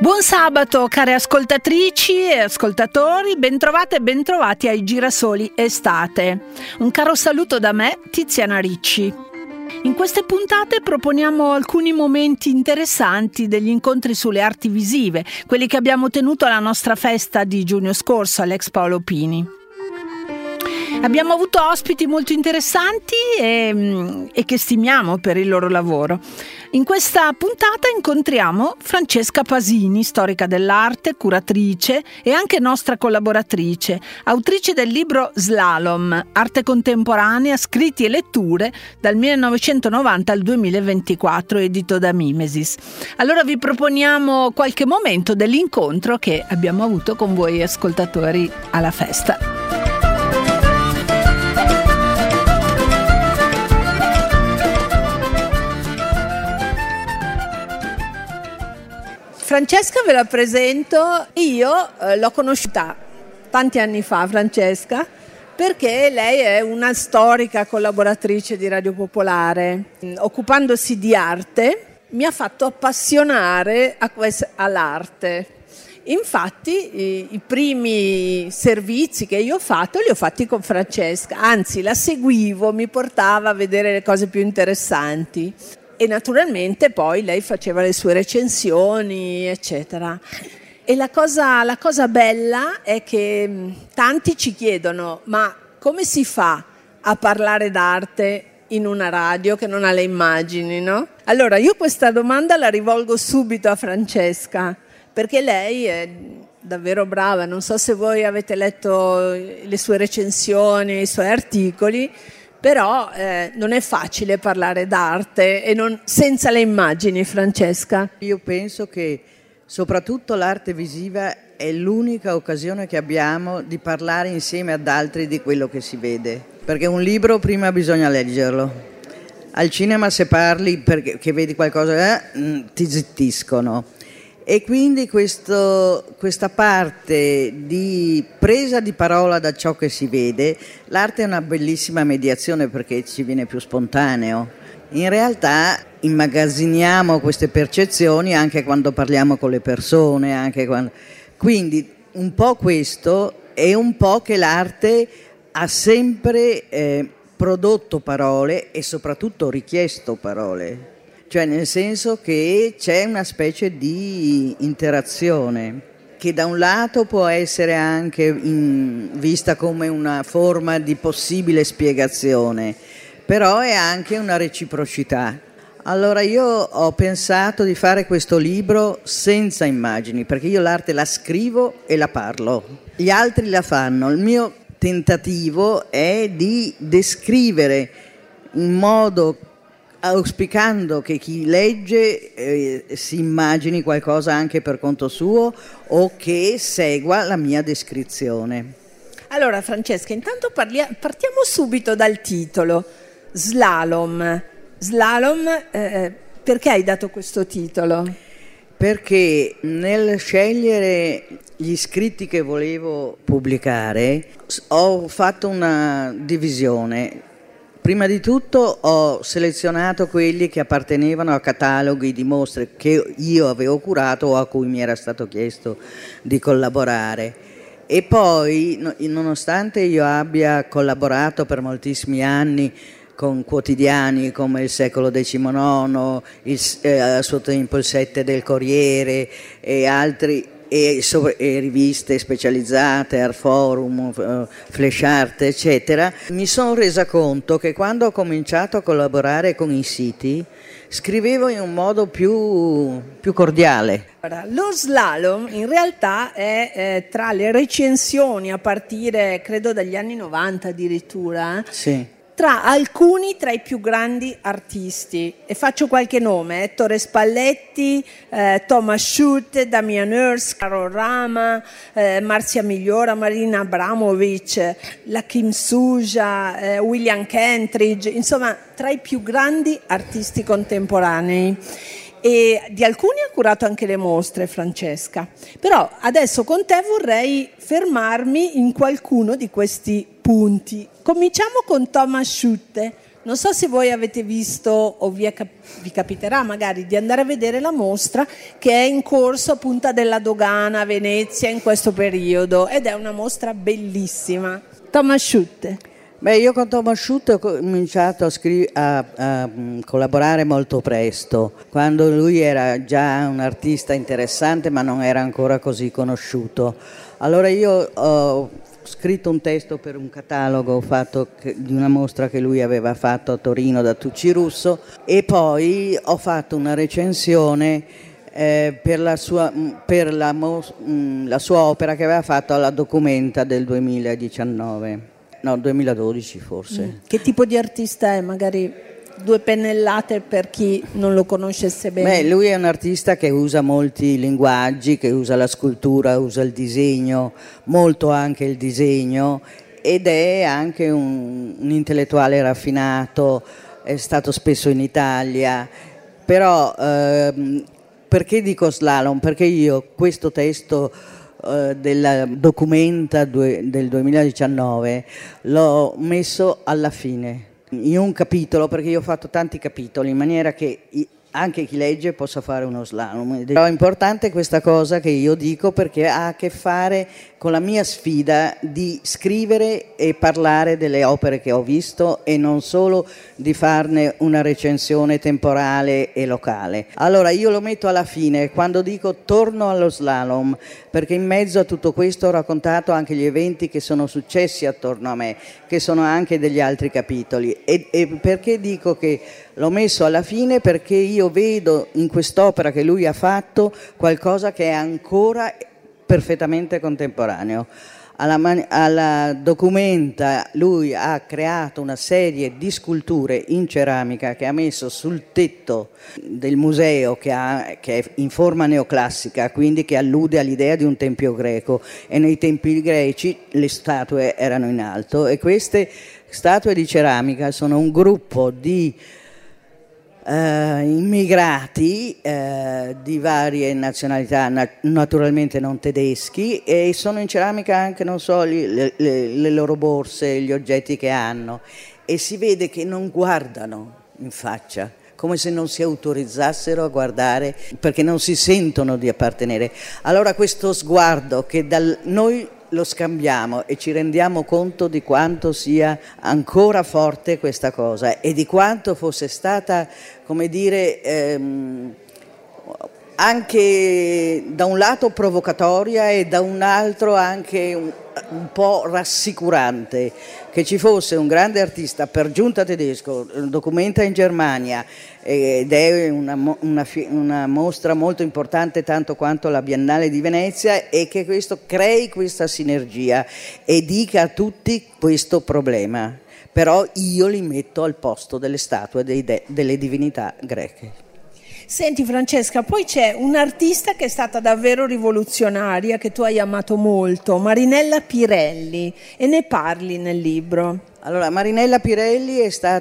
Buon sabato care ascoltatrici e ascoltatori, bentrovate e bentrovati ai Girasoli Estate. Un caro saluto da me, Tiziana Ricci. In queste puntate proponiamo alcuni momenti interessanti degli incontri sulle arti visive, quelli che abbiamo tenuto alla nostra festa di giugno scorso all'Ex Paolo Pini. Abbiamo avuto ospiti molto interessanti e che stimiamo per il loro lavoro. In questa puntata incontriamo Francesca Pasini, storica dell'arte, curatrice e anche nostra collaboratrice, autrice del libro Slalom, arte contemporanea, scritti e letture dal 1990 al 2024, edito da Mimesis. Allora vi proponiamo qualche momento dell'incontro che abbiamo avuto con voi ascoltatori alla festa. Francesca ve la presento, io l'ho conosciuta tanti anni fa, Francesca, perché lei è una storica collaboratrice di Radio Popolare. Occupandosi di arte mi ha fatto appassionare all'arte. Infatti i primi servizi che io ho fatto li ho fatti con Francesca, anzi la seguivo, mi portava a vedere le cose più interessanti. E naturalmente poi lei faceva le sue recensioni, eccetera. E la cosa bella è che tanti ci chiedono: ma come si fa a parlare d'arte in una radio che non ha le immagini, no? Allora io questa domanda la rivolgo subito a Francesca, perché lei è davvero brava. Non so se voi avete letto le sue recensioni, i suoi articoli, però non è facile parlare d'arte senza le immagini, Francesca. Io penso che soprattutto l'arte visiva è l'unica occasione che abbiamo di parlare insieme ad altri di quello che si vede, perché un libro prima bisogna leggerlo. Al cinema se parli perché vedi qualcosa ti zittiscono. E quindi questa parte di presa di parola da ciò che si vede, l'arte è una bellissima mediazione perché ci viene più spontaneo. In realtà immagazziniamo queste percezioni anche quando parliamo con le persone, quindi un po' questo è un po' che l'arte ha sempre prodotto parole e soprattutto richiesto parole. Cioè nel senso che c'è una specie di interazione che da un lato può essere anche vista come una forma di possibile spiegazione, però è anche una reciprocità. Allora io ho pensato di fare questo libro senza immagini, perché io l'arte la scrivo e la parlo, gli altri la fanno. Il mio tentativo è di descrivere in modo auspicando che chi legge si immagini qualcosa anche per conto suo o che segua la mia descrizione. Allora Francesca, intanto partiamo subito dal titolo, Slalom. Slalom, perché hai dato questo titolo? Perché nel scegliere gli scritti che volevo pubblicare ho fatto una divisione. Prima di tutto ho selezionato quelli che appartenevano a cataloghi di mostre che io avevo curato o a cui mi era stato chiesto di collaborare. E poi, nonostante io abbia collaborato per moltissimi anni con quotidiani come il Secolo XIX, a suo tempo il 7 del Corriere e altri, e riviste specializzate, Art Forum, Flash Art, eccetera, mi sono resa conto che quando ho cominciato a collaborare con i siti scrivevo in un modo più cordiale. Lo slalom in realtà è tra le recensioni a partire credo dagli anni 90 addirittura, sì, tra i più grandi artisti, e faccio qualche nome: Ettore Spalletti, Thomas Schutt, Damian Hirst, Carol Rama, Marzia Migliora, Marina Abramovic, Lakim Suja, William Kentridge, insomma tra i più grandi artisti contemporanei. E di alcuni ha curato anche le mostre, Francesca. Però adesso con te vorrei fermarmi in qualcuno di questi punti. Cominciamo con Thomas Schutt. Non so se voi avete visto o vi capiterà magari di andare a vedere la mostra che è in corso a Punta della Dogana a Venezia in questo periodo, ed è una mostra bellissima. Thomas Schutte. Beh, io con Thomas Schutte ho cominciato a collaborare molto presto, quando lui era già un artista interessante ma non era ancora così conosciuto. Allora io ho scritto un testo per un catalogo di una mostra che lui aveva fatto a Torino da Tucci Russo, e poi ho fatto una recensione per la sua opera che aveva fatto alla Documenta del 2012 forse. Che tipo di artista è? Magari 2 pennellate per chi non lo conoscesse bene. Beh, lui è un artista che usa molti linguaggi, che usa la scultura, usa il disegno, molto anche il disegno, ed è anche un intellettuale raffinato, è stato spesso in Italia, però perché dico slalom? Perché io questo testo della Documenta del 2019 l'ho messo alla fine, in un capitolo, perché io ho fatto tanti capitoli in maniera che anche chi legge possa fare uno slalom. Però è importante questa cosa che io dico, perché ha a che fare con la mia sfida di scrivere e parlare delle opere che ho visto e non solo di farne una recensione temporale e locale. Allora io lo metto alla fine, quando dico torno allo slalom, perché in mezzo a tutto questo ho raccontato anche gli eventi che sono successi attorno a me, che sono anche degli altri capitoli. E perché dico che l'ho messo alla fine? Perché io vedo in quest'opera che lui ha fatto qualcosa che è ancora perfettamente contemporaneo. Alla Documenta lui ha creato una serie di sculture in ceramica che ha messo sul tetto del museo, che è in forma neoclassica, quindi che allude all'idea di un tempio greco, e nei tempi greci le statue erano in alto, e queste statue di ceramica sono un gruppo di immigrati di varie nazionalità, naturalmente non tedeschi, e sono in ceramica anche, non so, le loro borse, gli oggetti che hanno, e si vede che non guardano in faccia, come se non si autorizzassero a guardare, perché non si sentono di appartenere. Allora questo sguardo che noi lo scambiamo e ci rendiamo conto di quanto sia ancora forte questa cosa, e di quanto fosse stata, come dire, anche da un lato provocatoria e da un altro anche un po' rassicurante, che ci fosse un grande artista, per giunta tedesco, Documenta in Germania, ed è una mostra molto importante, tanto quanto la Biennale di Venezia, e che questo crei questa sinergia e dica a tutti questo problema. Però io li metto al posto delle statue delle divinità greche. Senti Francesca, poi c'è un'artista che è stata davvero rivoluzionaria, che tu hai amato molto, Marinella Pirelli, e ne parli nel libro. Allora, Marinella Pirelli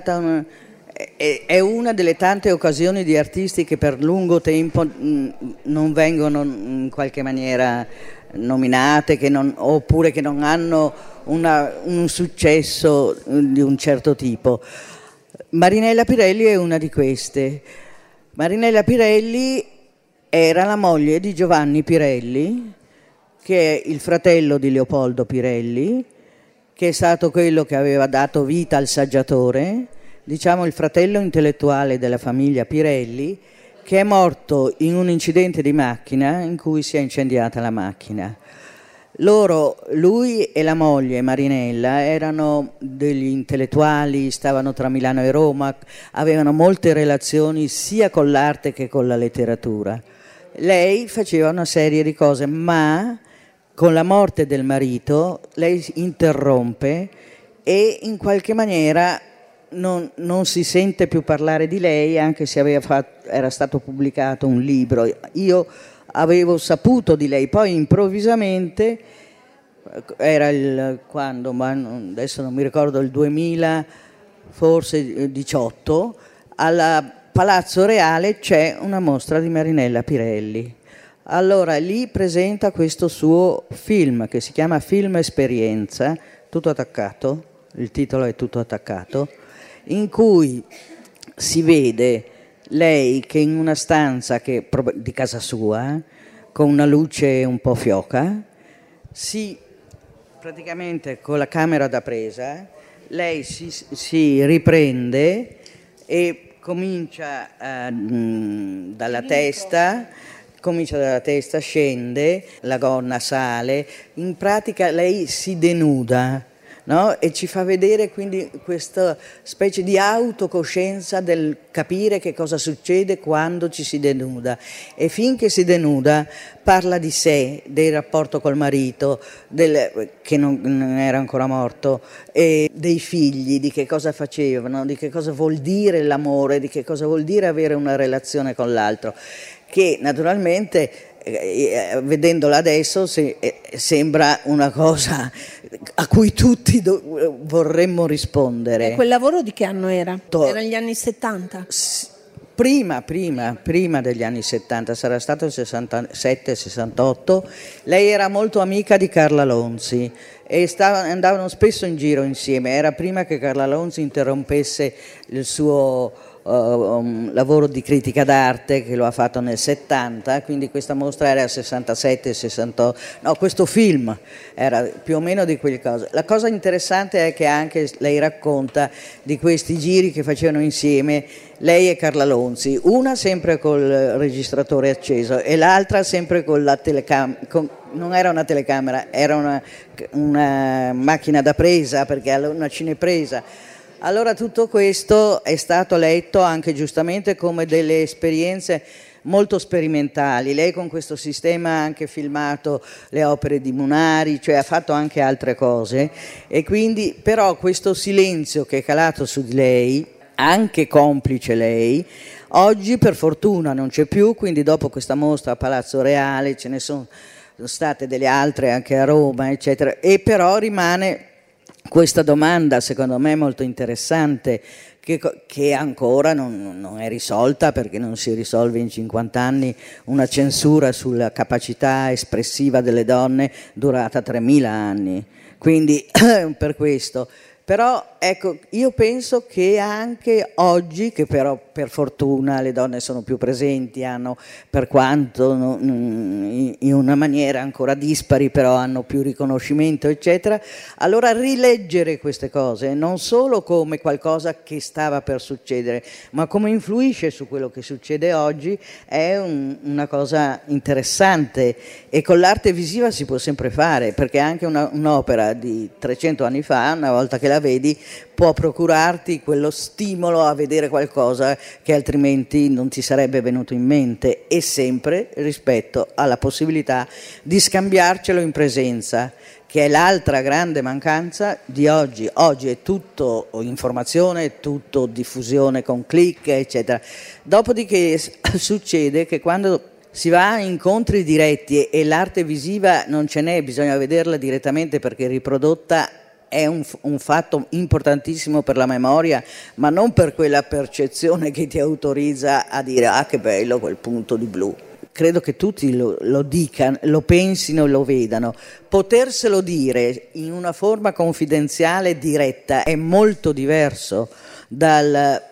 è una delle tante occasioni di artisti che per lungo tempo non vengono in qualche maniera nominate, oppure che non hanno un successo di un certo tipo. Marinella Pirelli è una di queste. Marinella Pirelli era la moglie di Giovanni Pirelli, che è il fratello di Leopoldo Pirelli, che è stato quello che aveva dato vita al saggiatore, diciamo il fratello intellettuale della famiglia Pirelli, che è morto in un incidente di macchina in cui si è incendiata la macchina. Lui e la moglie Marinella erano degli intellettuali, stavano tra Milano e Roma, avevano molte relazioni sia con l'arte che con la letteratura. Lei faceva una serie di cose, ma con la morte del marito lei interrompe e in qualche maniera non si sente più parlare di lei, anche se era stato pubblicato un libro. Io avevo saputo di lei, poi improvvisamente, quando, ma adesso non mi ricordo, il 2000, forse 18, al Palazzo Reale c'è una mostra di Marinella Pirelli. Allora lì presenta questo suo film che si chiama Film Esperienza, tutto attaccato, il titolo è tutto attaccato, in cui si vede lei che in una stanza di casa sua, con una luce un po' fioca, praticamente con la camera da presa, lei si riprende e comincia dalla testa, scende, la gonna sale, in pratica lei si denuda, no? E ci fa vedere quindi questa specie di autocoscienza del capire che cosa succede quando ci si denuda, e finché si denuda parla di sé, del rapporto col marito, che non era ancora morto, e dei figli, di che cosa facevano, di che cosa vuol dire l'amore, di che cosa vuol dire avere una relazione con l'altro, che naturalmente vedendola adesso sembra una cosa a cui tutti vorremmo rispondere. E quel lavoro di che anno era? Era negli anni 70? Prima degli anni 70, sarà stato il 67-68. Lei era molto amica di Carla Lonzi e andavano spesso in giro insieme. Era prima che Carla Lonzi interrompesse il suo lavoro di critica d'arte, che lo ha fatto nel 70, quindi questa mostra era 67-68, no, questo film era più o meno di quelle cose. La cosa interessante è che anche lei racconta di questi giri che facevano insieme lei e Carla Lonzi, una sempre col registratore acceso e l'altra sempre con la telecamera, non era una telecamera, era una macchina da presa, perché era una cinepresa. Allora tutto questo è stato letto anche giustamente come delle esperienze molto sperimentali. Lei con questo sistema ha anche filmato le opere di Munari, cioè ha fatto anche altre cose, e quindi però questo silenzio che è calato su di lei, anche complice lei, oggi per fortuna non c'è più, quindi dopo questa mostra a Palazzo Reale ce ne sono state delle altre anche a Roma, eccetera, e però rimane questa domanda, secondo me molto interessante, che ancora non è risolta, perché non si risolve in 50 anni una censura sulla capacità espressiva delle donne durata 3000 anni, quindi per questo. Però ecco, io penso che anche oggi, che però per fortuna le donne sono più presenti, hanno, per quanto in una maniera ancora dispari, però hanno più riconoscimento, eccetera, allora rileggere queste cose non solo come qualcosa che stava per succedere, ma come influisce su quello che succede oggi, è una cosa interessante, e con l'arte visiva si può sempre fare, perché anche un'opera di 300 anni fa, una volta che la vedi, può procurarti quello stimolo a vedere qualcosa che altrimenti non ti sarebbe venuto in mente, e sempre rispetto alla possibilità di scambiarcelo in presenza, che è l'altra grande mancanza di oggi. Oggi è tutto informazione, è tutto diffusione con click, eccetera. Dopodiché succede che quando si va a incontri diretti e l'arte visiva non ce n'è, bisogna vederla direttamente, perché riprodotta è un fatto importantissimo per la memoria, ma non per quella percezione che ti autorizza a dire ah che bello quel punto di blu. Credo che tutti lo dicano, lo pensino e lo vedano. Poterselo dire in una forma confidenziale diretta è molto diverso dal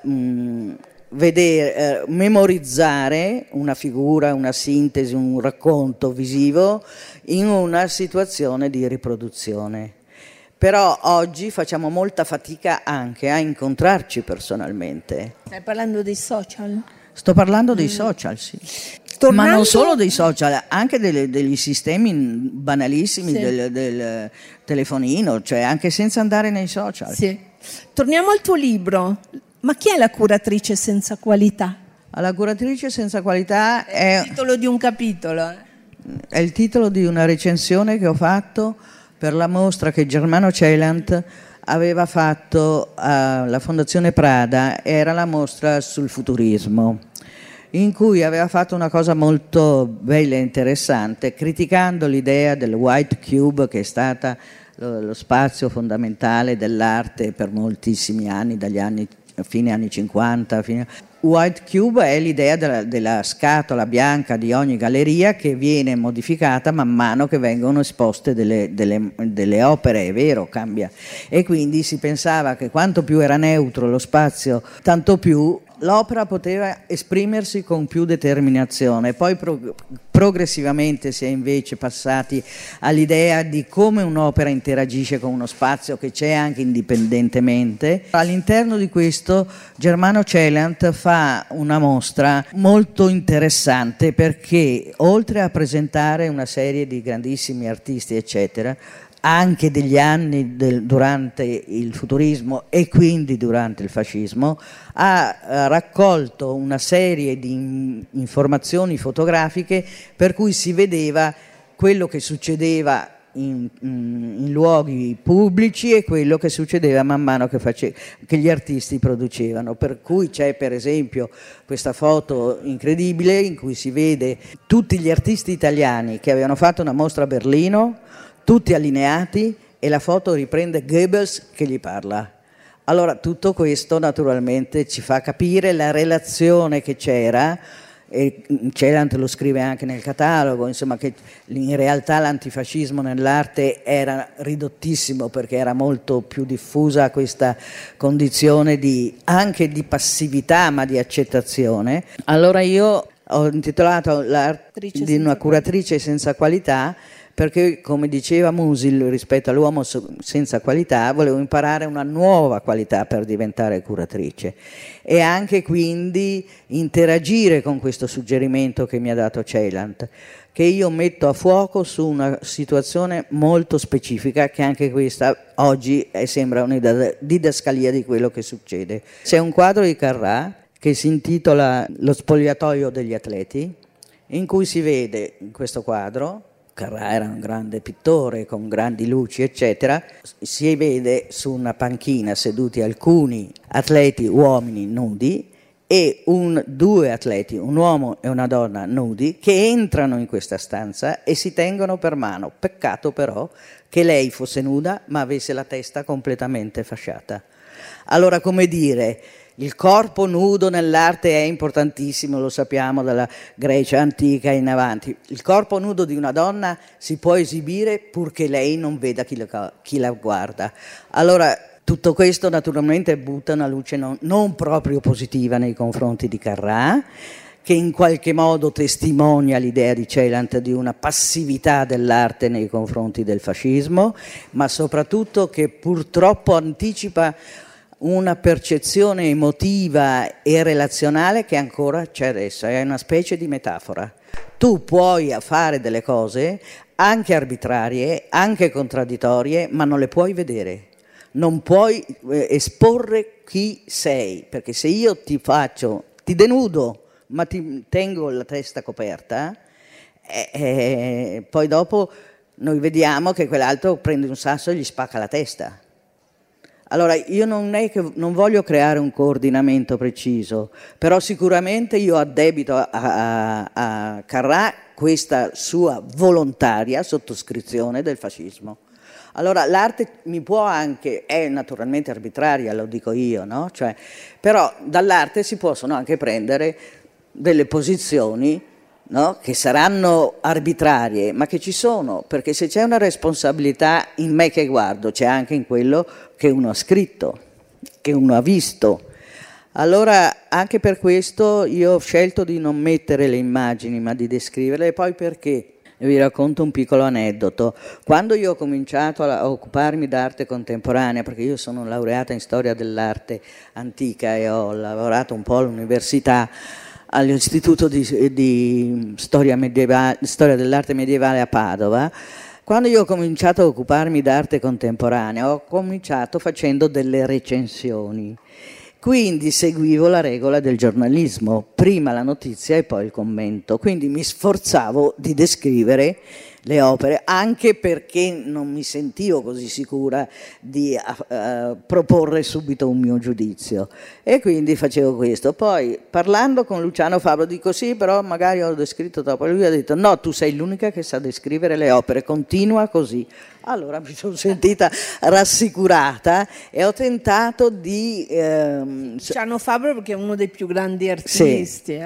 memorizzare una figura, una sintesi, un racconto visivo in una situazione di riproduzione. Però oggi facciamo molta fatica anche a incontrarci personalmente. Stai parlando dei social? Sto parlando dei social, sì. Ma non solo dei social, anche degli sistemi banalissimi, sì, del telefonino, cioè anche senza andare nei social. Sì. Torniamo al tuo libro. Ma chi è la curatrice senza qualità? La curatrice senza qualità è il titolo di un capitolo. È il titolo di una recensione che ho fatto per la mostra che Germano Celant aveva fatto alla Fondazione Prada. Era la mostra sul futurismo, in cui aveva fatto una cosa molto bella e interessante, criticando l'idea del White Cube, che è stata lo spazio fondamentale dell'arte per moltissimi anni, dagli anni fine anni 50. White Cube è l'idea della scatola bianca di ogni galleria che viene modificata man mano che vengono esposte delle opere, è vero, cambia. E quindi si pensava che quanto più era neutro lo spazio, tanto più l'opera poteva esprimersi con più determinazione. Poi progressivamente si è invece passati all'idea di come un'opera interagisce con uno spazio che c'è anche indipendentemente. All'interno di questo Germano Celant fa una mostra molto interessante, perché oltre a presentare una serie di grandissimi artisti eccetera, anche degli anni durante il futurismo e quindi durante il fascismo, ha raccolto una serie di informazioni fotografiche per cui si vedeva quello che succedeva in luoghi pubblici e quello che succedeva man mano che gli artisti producevano. Per cui c'è per esempio questa foto incredibile in cui si vede tutti gli artisti italiani che avevano fatto una mostra a Berlino, tutti allineati, e la foto riprende Goebbels che gli parla. Allora tutto questo naturalmente ci fa capire la relazione che c'era, e Celant lo scrive anche nel catalogo, insomma, che in realtà l'antifascismo nell'arte era ridottissimo, perché era molto più diffusa questa condizione anche di passività ma di accettazione. Allora io ho intitolato l'arte di una curatrice senza qualità, perché, come diceva Musil, rispetto all'uomo senza qualità, volevo imparare una nuova qualità per diventare curatrice, e anche quindi interagire con questo suggerimento che mi ha dato Celant, che io metto a fuoco su una situazione molto specifica, che anche questa oggi sembra una didascalia di quello che succede. C'è un quadro di Carrà che si intitola Lo spogliatoio degli atleti, in cui si vede in questo quadro, Carrà era un grande pittore con grandi luci eccetera, si vede su una panchina seduti alcuni atleti uomini nudi e due atleti, un uomo e una donna nudi, che entrano in questa stanza e si tengono per mano. Peccato però che lei fosse nuda ma avesse la testa completamente fasciata. Allora, come dire, il corpo nudo nell'arte è importantissimo, lo sappiamo dalla Grecia antica in avanti. Il corpo nudo di una donna si può esibire purché lei non veda chi la guarda. Allora, tutto questo naturalmente butta una luce non proprio positiva nei confronti di Carrà, che in qualche modo testimonia l'idea di Celant di una passività dell'arte nei confronti del fascismo, ma soprattutto che purtroppo anticipa una percezione emotiva e relazionale che ancora c'è adesso, è una specie di metafora. Tu puoi fare delle cose anche arbitrarie, anche contraddittorie, ma non le puoi vedere, non puoi esporre chi sei, perché se io ti denudo ma ti tengo la testa coperta, poi dopo noi vediamo che quell'altro prende un sasso e gli spacca la testa. Allora, io non voglio creare un coordinamento preciso, però sicuramente io addebito a Carrà questa sua volontaria sottoscrizione del fascismo. Allora, l'arte mi può anche, è naturalmente arbitraria, lo dico io, no? Cioè, però dall'arte si possono anche prendere delle posizioni, no? Che saranno arbitrarie, ma che ci sono, perché se c'è una responsabilità in me che guardo, c'è anche in quello che uno ha scritto, che uno ha visto. Allora, anche per questo io ho scelto di non mettere le immagini, ma di descriverle. E poi perché? Vi racconto un piccolo aneddoto. Quando io ho cominciato a occuparmi d'arte contemporanea, perché io sono laureata in storia dell'arte antica e ho lavorato un po' all'università, all'istituto di storia dell'arte medievale a Padova, quando io ho cominciato a occuparmi d'arte contemporanea, ho cominciato facendo delle recensioni. Quindi seguivo la regola del giornalismo, prima la notizia e poi il commento. Quindi mi sforzavo di descrivere le opere, anche perché non mi sentivo così sicura di proporre subito un mio giudizio, e quindi facevo questo. Poi parlando con Luciano Fabro dico sì, però magari ho descritto troppo, e lui ha detto no, tu sei l'unica che sa descrivere le opere, continua così. Allora mi sono sentita rassicurata e ho tentato di... Luciano Fabro, perché è uno dei più grandi artisti. Sì,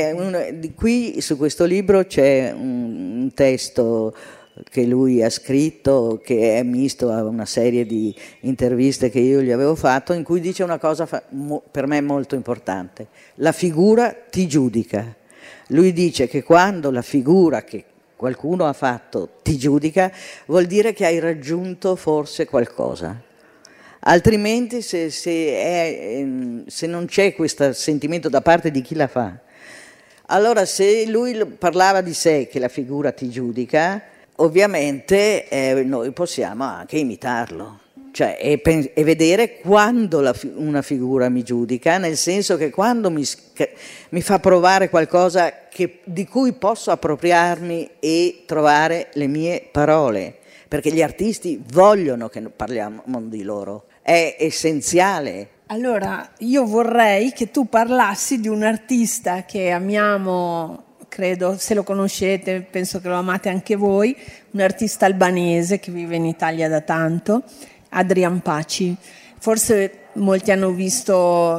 qui su questo libro c'è un testo che lui ha scritto, che è misto a una serie di interviste che io gli avevo fatto, in cui dice una cosa per me molto importante: la figura ti giudica. Lui dice che quando la figura che qualcuno ha fatto ti giudica, vuol dire che hai raggiunto forse qualcosa. Altrimenti se non c'è questo sentimento da parte di chi la fa, allora se lui parlava di sé che la figura ti giudica, ovviamente noi possiamo anche imitarlo, cioè, e vedere quando una figura mi giudica, nel senso che quando mi fa provare qualcosa di cui posso appropriarmi e trovare le mie parole, perché gli artisti vogliono che parliamo di loro, è essenziale. Allora, io vorrei che tu parlassi di un artista che amiamo, credo, se lo conoscete, penso che lo amate anche voi, un artista albanese che vive in Italia da tanto, Adrian Paci. Forse molti hanno visto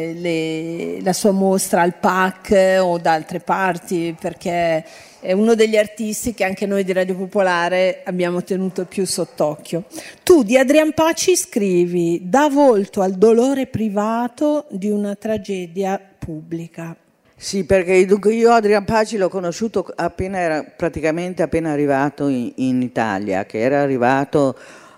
la sua mostra al PAC o da altre parti, perché è uno degli artisti che anche noi di Radio Popolare abbiamo tenuto più sott'occhio. Tu di Adrian Paci scrivi: dà volto al dolore privato di una tragedia pubblica. Sì, perché dunque io Adrian Paci l'ho conosciuto praticamente appena arrivato in Italia, che era arrivato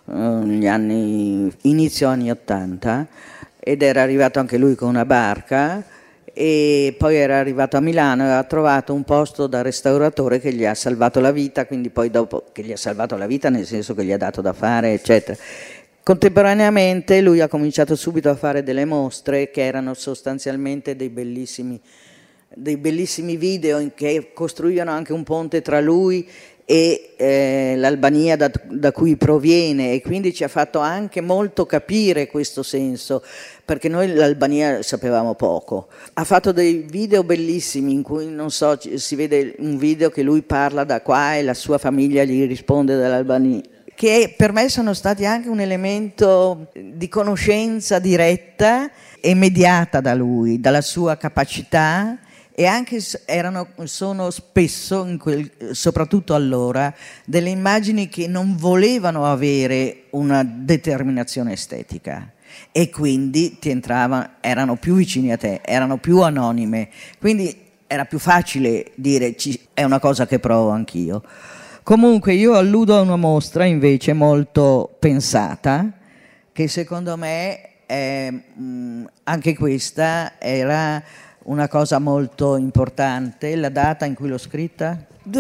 inizio anni 80, ed era arrivato anche lui con una barca, e poi era arrivato a Milano e ha trovato un posto da restauratore che gli ha salvato la vita, quindi poi dopo che gli ha salvato la vita nel senso che gli ha dato da fare, eccetera. Contemporaneamente lui ha cominciato subito a fare delle mostre che erano sostanzialmente dei bellissimi video che costruivano anche un ponte tra lui e l'Albania da cui proviene, e quindi ci ha fatto anche molto capire questo senso, perché noi l'Albania sapevamo poco. Ha fatto dei video bellissimi in cui, non so, si vede un video che lui parla da qua e la sua famiglia gli risponde dall'Albania, che per me sono stati anche un elemento di conoscenza diretta e mediata da lui, dalla sua capacità. E anche sono spesso, soprattutto allora, delle immagini che non volevano avere una determinazione estetica, e quindi erano più vicini a te, erano più anonime, quindi era più facile dire è una cosa che provo anch'io. Comunque io alludo a una mostra invece molto pensata, che secondo me anche questa era una cosa molto importante. La data in cui l'ho scritta?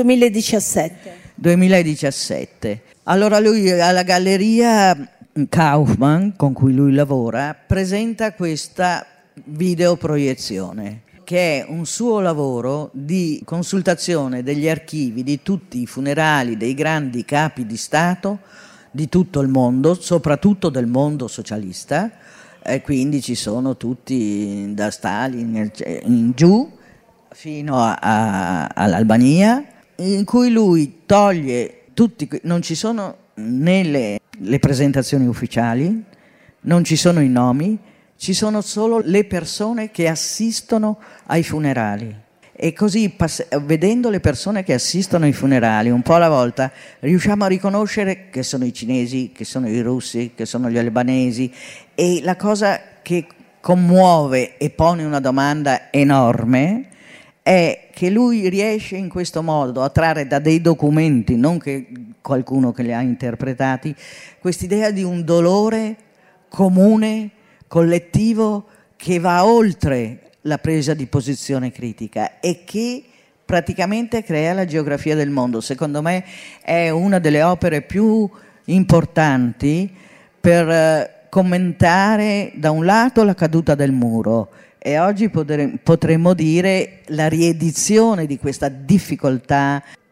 2017. Allora lui alla Galleria Kaufmann, con cui lui lavora, presenta questa videoproiezione, che è un suo lavoro di consultazione degli archivi di tutti i funerali dei grandi capi di Stato di tutto il mondo, soprattutto del mondo socialista. E quindi ci sono tutti da Stalin in giù fino all'Albania, in cui lui toglie tutti, non ci sono né le presentazioni ufficiali, non ci sono i nomi, ci sono solo le persone che assistono ai funerali. E così, vedendo le persone che assistono ai funerali, un po' alla volta, riusciamo a riconoscere che sono i cinesi, che sono i russi, che sono gli albanesi. E la cosa che commuove e pone una domanda enorme è che lui riesce in questo modo a trarre da dei documenti, non che qualcuno che li ha interpretati, quest'idea di un dolore comune, collettivo, che va oltre la presa di posizione critica e che praticamente crea la geografia del mondo. Secondo me è una delle opere più importanti per commentare da un lato la caduta del muro e oggi potremmo dire la riedizione di questa difficoltà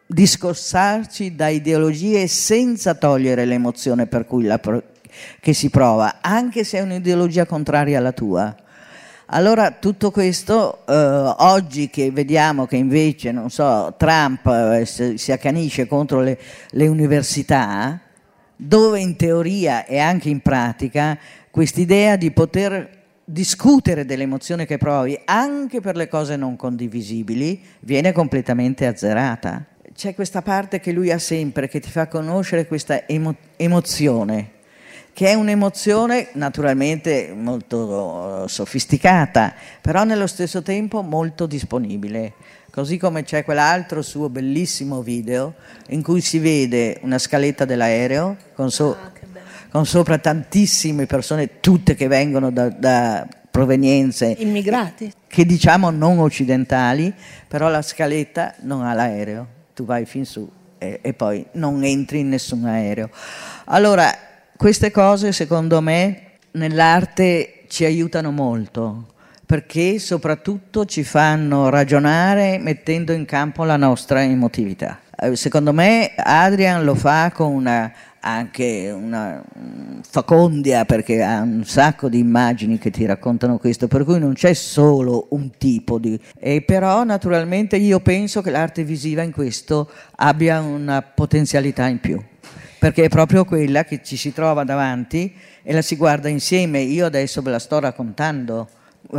discostarci da ideologie senza togliere l'emozione per cui che si prova, anche se è un'ideologia contraria alla tua. Allora tutto questo, oggi che vediamo che invece, non so, Trump si accanisce contro le università, dove in teoria e anche in pratica quest'idea di poter discutere dell'emozione che provi anche per le cose non condivisibili viene completamente azzerata. C'è questa parte che lui ha sempre, che ti fa conoscere questa emozione, che è un'emozione naturalmente molto sofisticata, però nello stesso tempo molto disponibile. Così come c'è quell'altro suo bellissimo video in cui si vede una scaletta dell'aereo con sopra tantissime persone, tutte che vengono da provenienze immigrati, che diciamo non occidentali, però la scaletta non ha l'aereo, tu vai fin su e poi non entri in nessun aereo. Allora, queste cose secondo me nell'arte ci aiutano molto, perché soprattutto ci fanno ragionare mettendo in campo la nostra emotività. Secondo me Adrian lo fa con anche una facondia, perché ha un sacco di immagini che ti raccontano questo, per cui non c'è solo un tipo di... però naturalmente io penso che l'arte visiva in questo abbia una potenzialità in più, perché è proprio quella che ci si trova davanti e la si guarda insieme. Io adesso ve la sto raccontando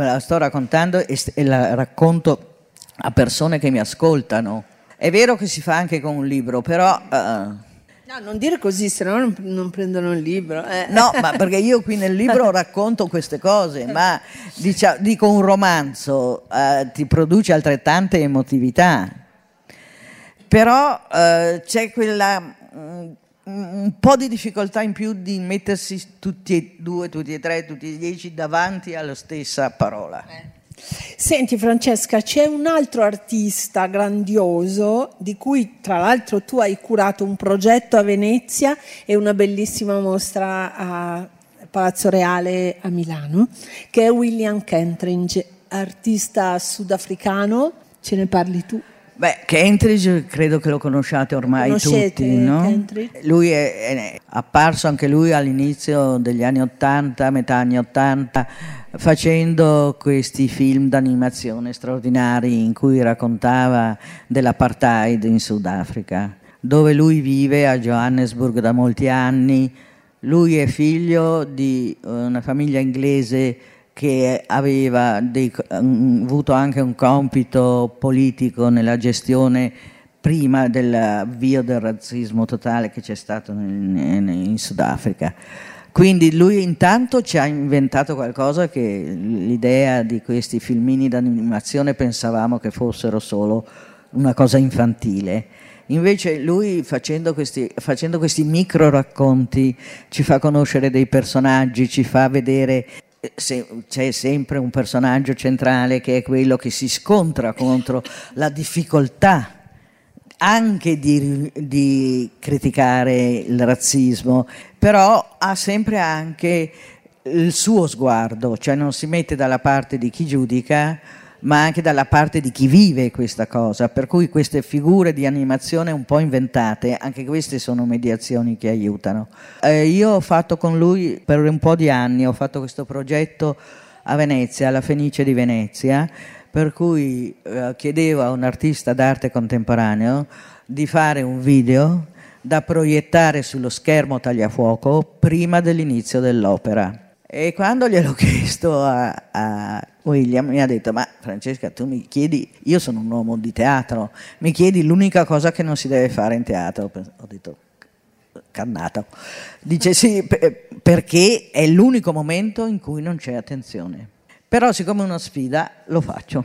e la racconto a persone che mi ascoltano. È vero che si fa anche con un libro, però... No, non dire così, se no non prendono il libro. No, ma perché io qui nel libro racconto queste cose, ma dico un romanzo ti produce altrettante emotività. Però c'è quella... un po' di difficoltà in più di mettersi tutti e due, tutti e tre, tutti e 10 davanti alla stessa parola. Senti Francesca, c'è un altro artista grandioso di cui tra l'altro tu hai curato un progetto a Venezia e una bellissima mostra a Palazzo Reale a Milano, che è William Kentridge, artista sudafricano. Ce ne parli tu? Beh, Kentridge credo che lo conosciate ormai tutti, no? Kentridge? Lui è apparso anche lui all'inizio degli anni 80, metà anni 80, facendo questi film d'animazione straordinari in cui raccontava dell'apartheid in Sudafrica, dove lui vive a Johannesburg da molti anni. Lui è figlio di una famiglia inglese che aveva avuto anche un compito politico nella gestione prima dell'avvio del razzismo totale che c'è stato in Sudafrica. Quindi lui intanto ci ha inventato qualcosa che l'idea di questi filmini d'animazione pensavamo che fossero solo una cosa infantile. Invece lui facendo questi micro racconti ci fa conoscere dei personaggi, ci fa vedere... c'è sempre un personaggio centrale che è quello che si scontra contro la difficoltà anche di criticare il razzismo, però ha sempre anche il suo sguardo, cioè non si mette dalla parte di chi giudica ma anche dalla parte di chi vive questa cosa, per cui queste figure di animazione un po' inventate, anche queste sono mediazioni che aiutano. Io ho fatto con lui per un po' di anni, ho fatto questo progetto a Venezia, alla Fenice di Venezia, per cui chiedevo a un artista d'arte contemporaneo di fare un video da proiettare sullo schermo tagliafuoco prima dell'inizio dell'opera. E quando gliel'ho chiesto a William mi ha detto: ma Francesca, tu mi chiedi, io sono un uomo di teatro, mi chiedi l'unica cosa che non si deve fare in teatro. Ho detto cannato. Dice sì, perché è l'unico momento in cui non c'è attenzione, però siccome è una sfida lo faccio.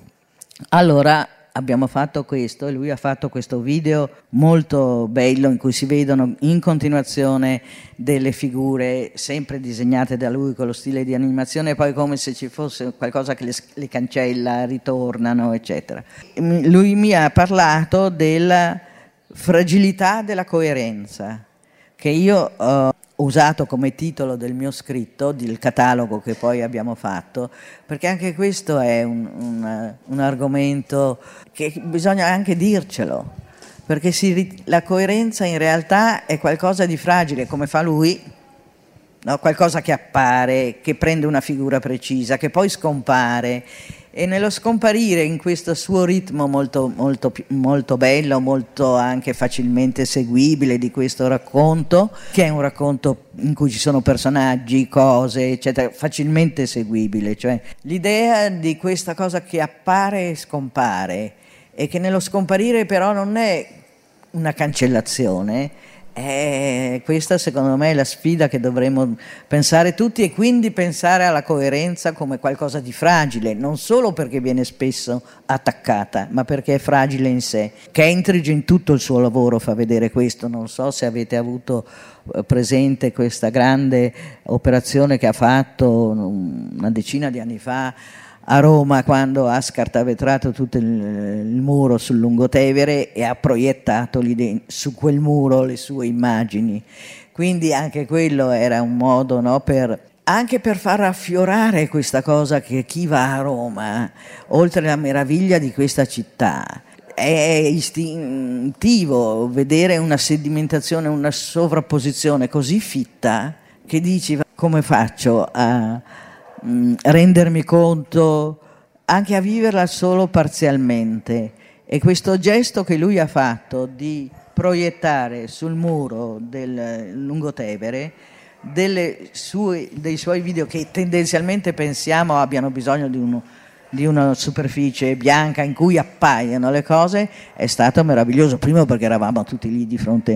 Allora abbiamo fatto questo e lui ha fatto questo video molto bello in cui si vedono in continuazione delle figure sempre disegnate da lui con lo stile di animazione, poi come se ci fosse qualcosa che le cancella, ritornano, eccetera. Lui mi ha parlato della fragilità della coerenza, che io ho usato come titolo del mio scritto, del catalogo che poi abbiamo fatto, perché anche questo è un argomento che bisogna anche dircelo, perché la coerenza in realtà è qualcosa di fragile, come fa lui, no? Qualcosa che appare, che prende una figura precisa, che poi scompare, e nello scomparire in questo suo ritmo molto, molto, molto bello, molto anche facilmente seguibile di questo racconto, che è un racconto in cui ci sono personaggi, cose, eccetera, facilmente seguibile, cioè l'idea di questa cosa che appare e scompare, e che nello scomparire però non è una cancellazione. Questa secondo me è la sfida che dovremmo pensare tutti, e quindi pensare alla coerenza come qualcosa di fragile, non solo perché viene spesso attaccata, ma perché è fragile in sé. Kentridge in tutto il suo lavoro fa vedere questo. Non so se avete avuto presente questa grande operazione che ha fatto una decina di anni fa a Roma, quando ha scartavetrato tutto il muro sul Lungotevere e ha proiettato lì su quel muro le sue immagini. Quindi anche quello era un modo, no, anche per far affiorare questa cosa che chi va a Roma, oltre alla meraviglia di questa città, è istintivo vedere una sedimentazione, una sovrapposizione così fitta che dici: come faccio a rendermi conto, anche a viverla solo parzialmente? E questo gesto che lui ha fatto di proiettare sul muro del Lungotevere dei suoi video, che tendenzialmente pensiamo abbiano bisogno di una superficie bianca in cui appaiono le cose, è stato meraviglioso. Primo perché eravamo tutti lì di fronte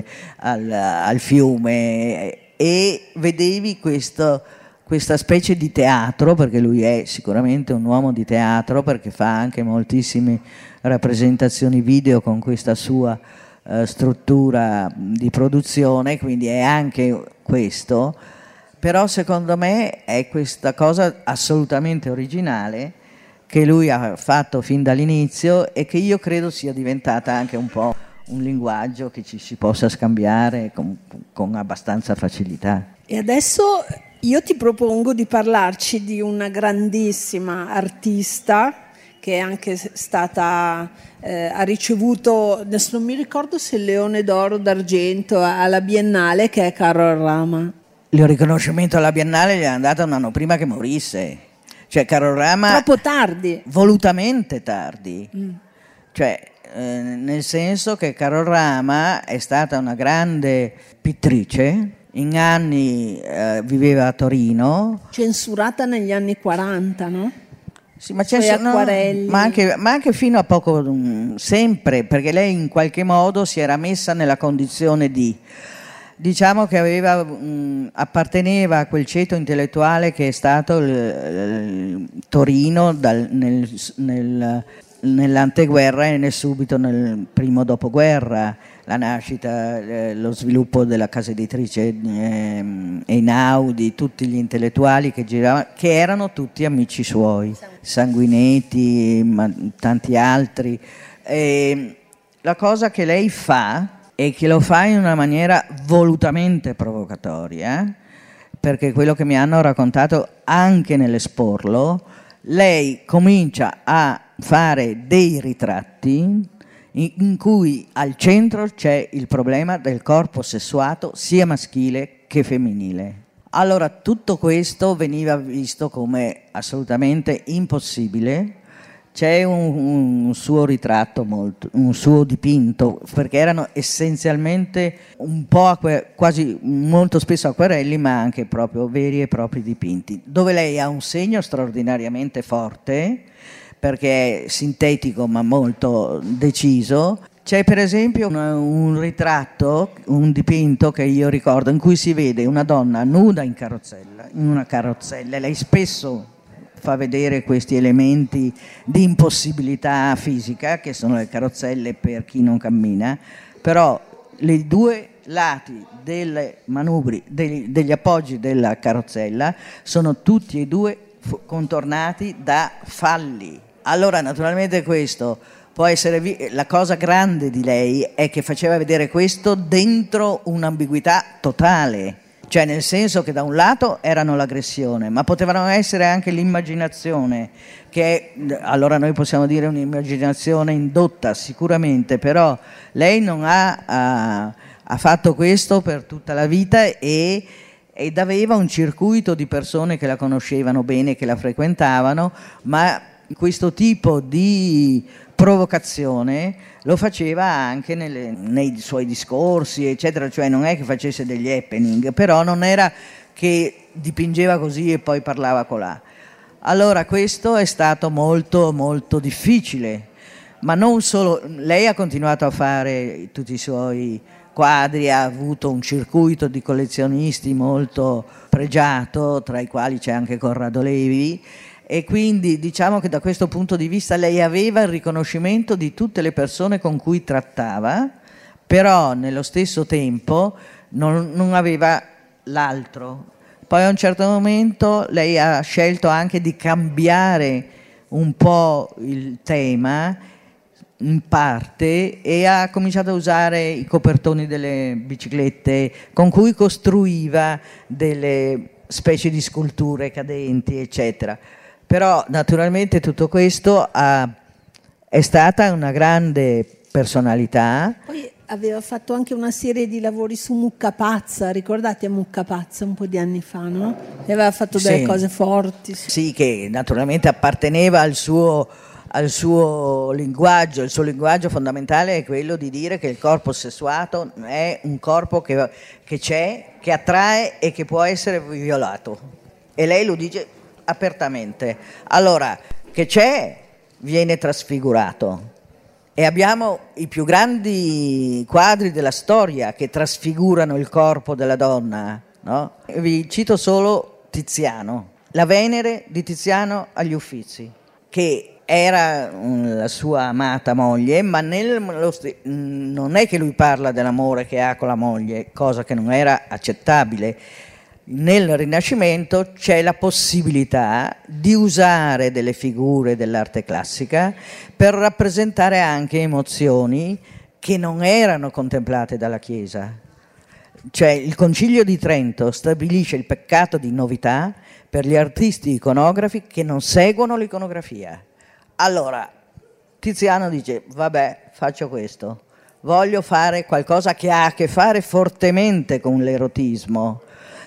al fiume e vedevi questa specie di teatro, perché lui è sicuramente un uomo di teatro, perché fa anche moltissime rappresentazioni video con questa sua struttura di produzione, quindi è anche questo. Però secondo me è questa cosa assolutamente originale che lui ha fatto fin dall'inizio, e che io credo sia diventata anche un po' un linguaggio che ci si possa scambiare con abbastanza facilità. E adesso io ti propongo di parlarci di una grandissima artista che è anche stata, ha ricevuto, adesso non mi ricordo se il Leone d'Oro d'Argento alla Biennale, che è Carol Rama. Il riconoscimento alla Biennale gli è andato un anno prima che morisse. Cioè Carol Rama... Troppo tardi. Volutamente tardi. Cioè, nel senso che Carol Rama è stata una grande pittrice. In anni viveva a Torino. Censurata negli anni 40, no? Sì, ma anche fino a poco, sempre, perché lei in qualche modo si era messa nella condizione di, diciamo che apparteneva a quel ceto intellettuale che è stato Torino nell'anteguerra e nel subito nel primo dopoguerra, la nascita, lo sviluppo della casa editrice Einaudi, tutti gli intellettuali che giravano, che erano tutti amici suoi, Sanguinetti, ma tanti altri. E la cosa che lei fa è che lo fa in una maniera volutamente provocatoria, perché quello che mi hanno raccontato anche nell'esporlo, lei comincia a fare dei ritratti in cui al centro c'è il problema del corpo sessuato sia maschile che femminile. Allora tutto questo veniva visto come assolutamente impossibile. C'è un suo ritratto, un suo dipinto, perché erano essenzialmente un po' quasi molto spesso acquerelli, ma anche proprio veri e propri dipinti, dove lei ha un segno straordinariamente forte, perché è sintetico ma molto deciso. C'è per esempio un ritratto, un dipinto che io ricordo, in cui si vede una donna nuda in una carrozzella. Lei spesso fa vedere questi elementi di impossibilità fisica, che sono le carrozzelle per chi non cammina, però i due lati delle manubri, degli appoggi della carrozzella sono tutti e due contornati da falli. Allora naturalmente questo può essere la cosa grande di lei è che faceva vedere questo dentro un'ambiguità totale. Cioè, nel senso che da un lato erano l'aggressione, ma potevano essere anche l'immaginazione, che allora noi possiamo dire un'immaginazione indotta sicuramente, però lei non ha fatto questo per tutta la vita ed aveva un circuito di persone che la conoscevano bene, che la frequentavano, ma questo tipo di provocazione lo faceva anche nei suoi discorsi, eccetera, cioè non è che facesse degli happening, però non era che dipingeva così e poi parlava colà. Allora questo è stato molto molto difficile, ma non solo, lei ha continuato a fare tutti i suoi quadri, ha avuto un circuito di collezionisti molto pregiato, tra i quali c'è anche Corrado Levi, e quindi diciamo che da questo punto di vista lei aveva il riconoscimento di tutte le persone con cui trattava, però nello stesso tempo non aveva l'altro. Poi a un certo momento lei ha scelto anche di cambiare un po' il tema in parte e ha cominciato a usare i copertoni delle biciclette con cui costruiva delle specie di sculture cadenti, eccetera. Però naturalmente tutto questo è stata una grande personalità. Poi aveva fatto anche una serie di lavori su Mucca Pazza, ricordate Mucca Pazza un po' di anni fa, no? E aveva fatto delle cose forti. Sì, che naturalmente apparteneva al suo linguaggio. Il suo linguaggio fondamentale è quello di dire che il corpo sessuato è un corpo che c'è, che attrae e che può essere violato. E lei lo dice apertamente. Allora, che c'è, viene trasfigurato. E abbiamo i più grandi quadri della storia che trasfigurano il corpo della donna, no? Vi cito solo Tiziano, la Venere di Tiziano agli Uffizi, che era la sua amata moglie, ma non è che lui parla dell'amore che ha con la moglie, cosa che non era accettabile. Nel Rinascimento c'è la possibilità di usare delle figure dell'arte classica per rappresentare anche emozioni che non erano contemplate dalla Chiesa. Cioè il Concilio di Trento stabilisce il peccato di novità per gli artisti iconografi che non seguono l'iconografia. Allora Tiziano dice: vabbè, faccio questo, voglio fare qualcosa che ha a che fare fortemente con l'erotismo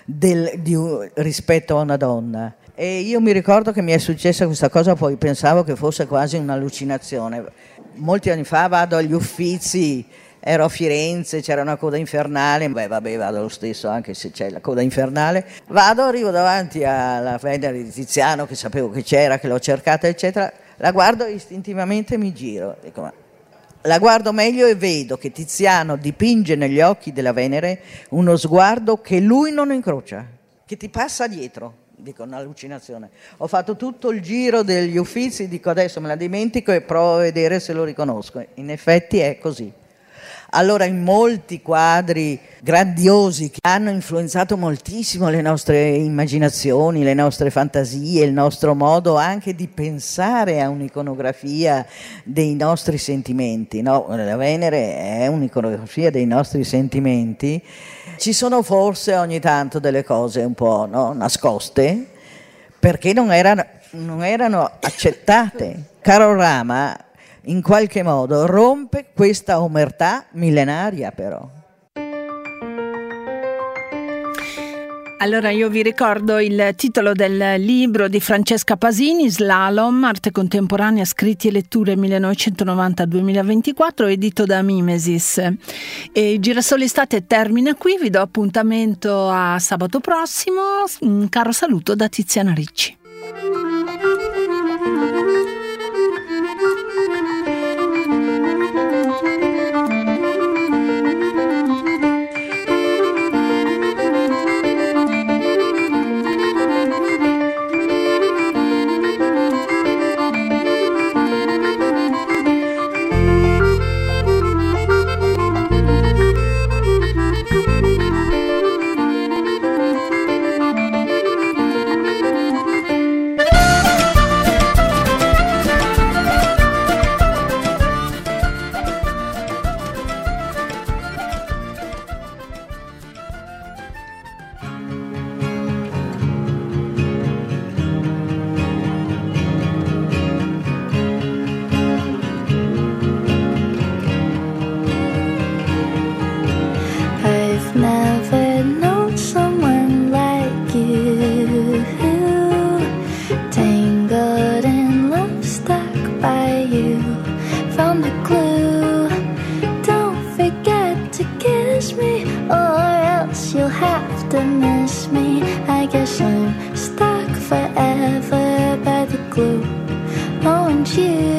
rispetto a una donna. E io mi ricordo che mi è successa questa cosa, poi pensavo che fosse quasi un'allucinazione. Molti anni fa vado agli Uffizi, ero a Firenze, c'era una coda infernale, vado lo stesso anche se c'è la coda infernale, arrivo davanti alla Venere di Tiziano, che sapevo che c'era, che l'ho cercata eccetera, la guardo e istintivamente mi giro, dico, ma la guardo meglio e vedo che Tiziano dipinge negli occhi della Venere uno sguardo che lui non incrocia, che ti passa dietro. Dico, un'allucinazione. Ho fatto tutto il giro degli Uffizi, dico adesso me la dimentico e provo a vedere se lo riconosco. In effetti è così. Allora in molti quadri grandiosi che hanno influenzato moltissimo le nostre immaginazioni, le nostre fantasie, il nostro modo anche di pensare a un'iconografia dei nostri sentimenti, no? La Venere è un'iconografia dei nostri sentimenti. Ci sono forse ogni tanto delle cose un po', no, nascoste, perché non erano accettate. Carol Rama in qualche modo rompe questa omertà millenaria, però. Allora io vi ricordo il titolo del libro di Francesca Pasini, Slalom, arte contemporanea, scritti e letture 1990-2024, edito da Mimesis. E Girasole Estate termina qui, vi do appuntamento a sabato prossimo. Un caro saluto da Tiziana Ricci. why you found the clue. Don't forget to kiss me, or else you'll have to miss me. I guess I'm stuck forever by the glue. Oh, and you